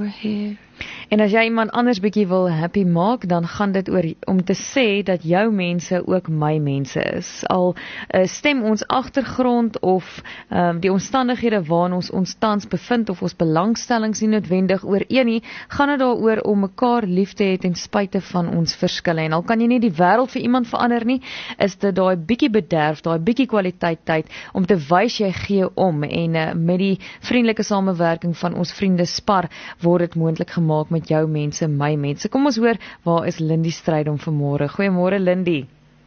hair. En as jy iemand anders bietjie wil happy maak, dan gaan dit oor om te sê dat jou mense ook my mense is. Al stem ons agtergrond of die omstandighede waarin ons tans bevind of ons belangstellings nie noodwendig ooreen nie, gaan dit daaroor om mekaar lief te hê ten spyte van ons verskille. En al kan jy nie die wêreld vir iemand verander nie, is dit daai bietjie bederf, daai bietjie kwaliteit tyd om te wys jy gee om. En met die vriendelike samewerking van ons vriende Spar word dit moontlik gemaak met jou mense, my mense. Kom ons hoor, waar is Lindy Strydom vanmôre? Goeiemôre Lindy.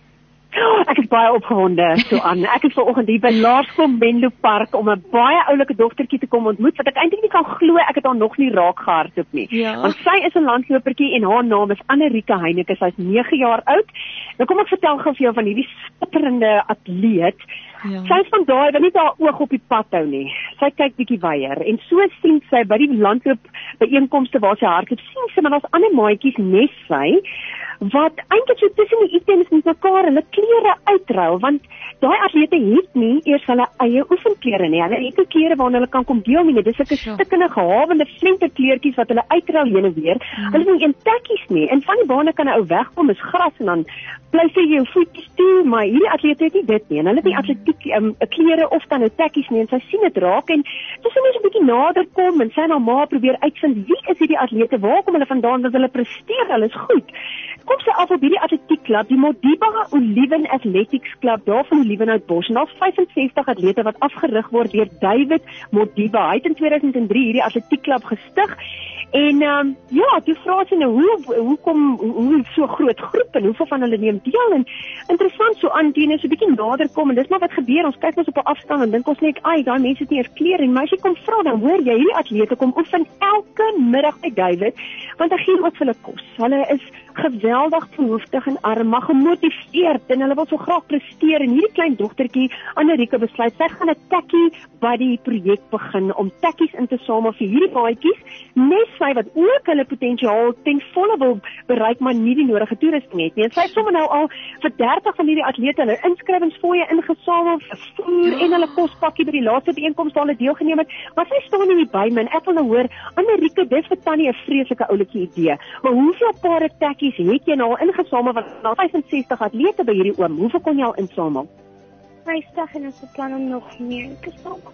Ek is baie opgewonde, Suan. Ek is vanoggend hier by Laerskool Menlo Park om 'n baie oulike dogtertjie te kom ontmoet, wat ek eintlik nie kan glo ek het haar nog nie raak gehardloop nie. Ja. Want sy is 'n landlopertjie en haar naam is Annerika Heineke. Sy is 9 jaar oud. Nou kom ek vertel gou vir jou van hierdie skitterende atleet. Ja. Sy is van daai wat nie haar oog op die pad hou nie. Sy kyk bietjie weier en so sien sy by die landloop byeenkomste waar sy hardloop, sien sy maar daar's ander maatjies nes sy wat eintlik so tussen die items met mekaar hulle klere uitruil, want daai atlete het nie eers hulle eie oefenklere nie. Hulle het klere waarna hulle kan kom deel nie. Dis sulke stikkende gehawende flenterkleertjies wat hulle uitruil heen en weer. Hulle het nie een tekkies nie. En van die bane kan 'n ou wegkom, is gras en dan bly sy jou voetjies toe, maar hierdie atlete het nie dit nie. En hulle het nie atletiek klere of dan 'n tekkies nie. En sy sien dit raak en tussen net 'n bietjie nader kom en sy en haar ma probeer uitvind wie is hierdie atlete, waar kom hulle vandaan, wat hulle presteer, hulle is goed. Kom sy af op hierdie atletiekklub, die Modiba Oliven Athletics Club daar van Olivenhoutbosch. En daar's 65 atlete wat afgerig word deur David Modiba. Hy het in 2003 hierdie atletiekklub gestig. En toe vra sy nou hoe so groot groep en hoeveel van hulle neem deel. En interessant so aan teen so 'n bietjie nader kom en dis maar wat gebeur. Ons kyk ons op 'n afstand en dink ons net, "Ai, daai mense het nie eers klere nie." Maar as jy kom vra, dan hoor jy hierdie atlete kom oefen elke middag by David, want hy gee ook vir hulle kos. Hulle is geweldig behoeftig en arm, maar gemotiveerd en hulle wil so graag presteer. En hierdie klein dogtertjie, Annerika, besluit sy gaan 'n Tekkie Buddy projek begin om tekkies in te samel vir hierdie maatjies, nes sy wat ook hulle potensiaal ten volle wil bereik, maar nie die nodige toerusting het nie. En sy het sommer nou al vir 30 van hierdie atlete hulle inskrywingsfooie ingesamel, vervoer en hulle kospakkie by die laaste byeenkoms waar hulle deelgeneem het. Maar sy staan nie by my en ek wil nou hoor, Annerika, dis vir Tannie 'n vreeslike ouletjie idee. Maar hoeveel pare tekkies het jy nou al ingesamel, want daar 65 atlete by hierdie oom? Hoeveel kon jy al insamel? 50 en ons beplan om nog meer te samel.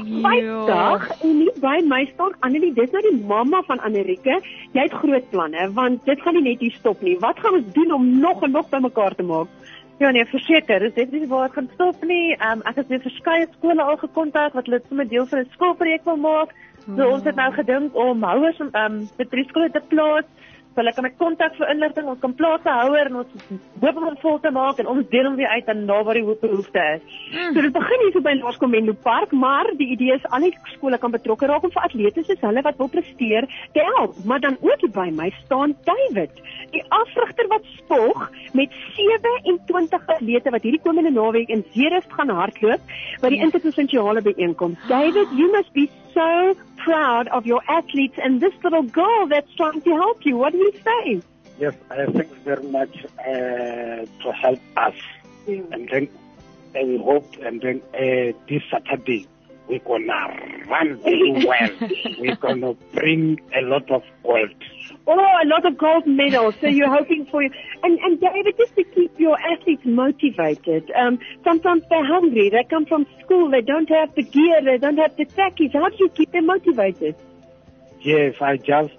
50 en nie by my staan Annelie, dis nou die mamma van Annerika. Jy het groot planne, want dit gaan nie net hier stop nie. Wat gaan ons doen om nog en nog bymekaar te maak? Ja nee, verseker, dis definitief waar ek gaan stop nie. Ek het weer verskeie skole al gekontak wat hulle sommer deel van 'n skoolprojek wil maak. So ons het nou gedink om houers by 3 skole te plaas. So hulle kan met kontak vir inligting, ons kan plase houer en ons hoop om vol te maak en ons deel hom weer uit aan daar waar die behoefte is. So dit begin hier so by Laerskool Menlo Park, maar die idee is al die skole kan betrokke raak om vir atlete soos hulle wat wil presteer te help. Maar dan ook hier by my staan David, die afrigter wat spog met 27 atlete wat hierdie komende naweek in Zeerust gaan hardloop by die interprovinsiale byeenkoms. David, you must be so proud of your athletes and this little girl that's trying to help you. What do you say? Yes, thanks very much to help us. And then we hope, and then this Saturday we're gonna run very well. We're gonna bring a lot of gold. Oh, a lot of gold medals. So you're hoping for, and David, just to keep your athletes motivated. Sometimes they're hungry. They come from school. They don't have the gear. They don't have the tackies. How do you keep them motivated? Yes, I just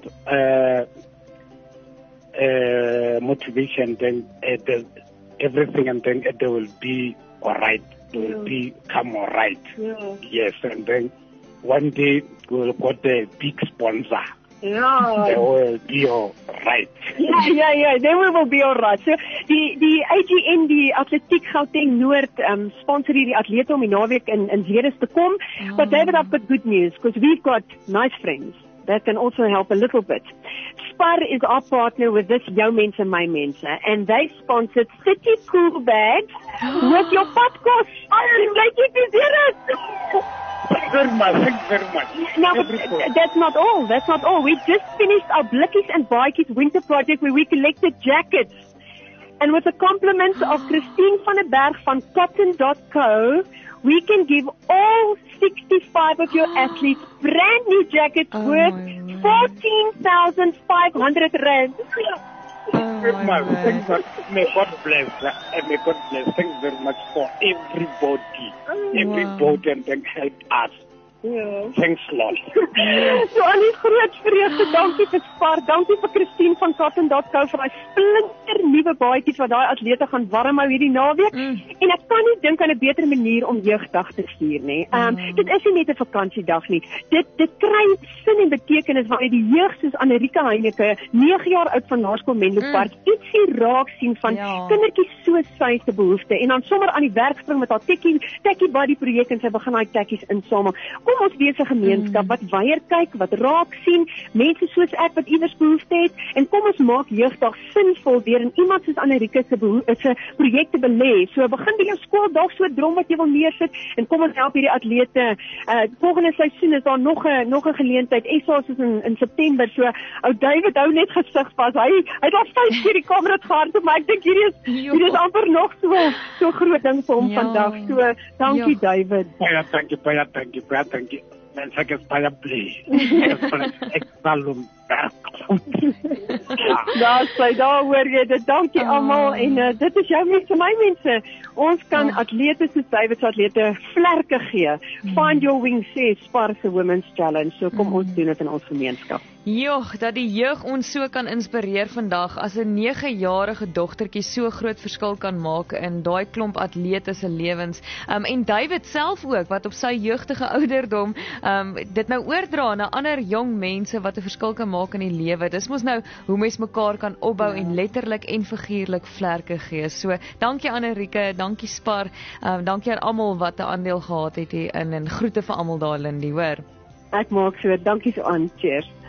motivation. Then everything, and then they will be all right. They will become all right. Yeah. Yes, and then one day we'll got a big sponsor. Yeah. They will be all right. Yeah. Then we will be all right. So die AGN, die Atletiek Gauteng Noord, sponsor hierdie atlete om die naweek in Zeerust te kom. But David, I've got good news because we've got nice friends that can also help a little bit. Spar is our partner with this Jou Mense, My Mense, and they sponsored City Cool bags with your podcast. Thank you to Zeerust. Thank you very much. Now, that's not all. We just finished our Blikkies and Baadjies winter project where we collected jackets. And with the compliments of Christine van der Berg van Cotton.co, we can give all 65 of your athletes brand new jackets worth R14,500. May God bless. May God bless. Thanks very much for everybody. Everybody and then help us. Thanks a lot. So aan die groot vreugde, dankie vir Spar, dankie vir Christine van Cotton.co vir daai splinter nuwe baadjies wat daai atlete gaan warm hou hierdie naweek. En ek kan nie dink aan 'n beter manier om jeugdag te stuur nie. Dit is nie net 'n vakansiedag nie. Dit kry sin en betekenis wanneer die jeug soos Annerika Heineke, 9 jaar oud van Laerskool Menlo Park, ietsie raak sien van kindertjies soos sy se behoefte en dan sommer aan die werk spring met haar Tekkie Buddy projek en sy begin daai tekkies insamel. Kom ons wees 'n gemeenskap wat weier kyk, wat raak sien, mense soos ek wat iewers behoefte het en kom ons maak jeugdag sinvol deur in iemand soos Annerika se projekte belê. So begin by jou skool dalk so 'n drom wat jy wil neersit en kom ons help hierdie atlete. Volgende seisoen is daar nog 'n geleentheid. SA is in September. So ou David hou net gesig vas. Hy het al 5 keer die kamerat gehardloop, maar ek dink hierdie is amper nog so groot ding vir hom vandag. So dankie David. Baie dankie. Mens ek is baie bly. Ek sal hom werk. Daar hoor jy dit. Dankie almal en dit is jou mense, my mense. Ons kan atlete soos David se atlete vlerke gee. Find your wings sê Spar se Women's Challenge. So kom ons doen dit in ons gemeenskap. Joh, dat die jeug ons so kan inspireer vandag as 'n 9-jarige dogtertjie so groot verskil kan maak in daai klomp atlete se lewens. En David self ook wat op sy jeugtige ouderdom dit nou oordra na ander jong mense wat 'n verskil kan maak in die lewe. Dis mos nou hoe mens mekaar kan opbou en letterlik en figuurlik vlerke gee. So, dankie Annerika, dankie Spar, dankie aan almal wat 'n aandeel gehad het hier en groete vir almal daar Lindy, hoor. Ek maak so, dankie so aan. Cheers.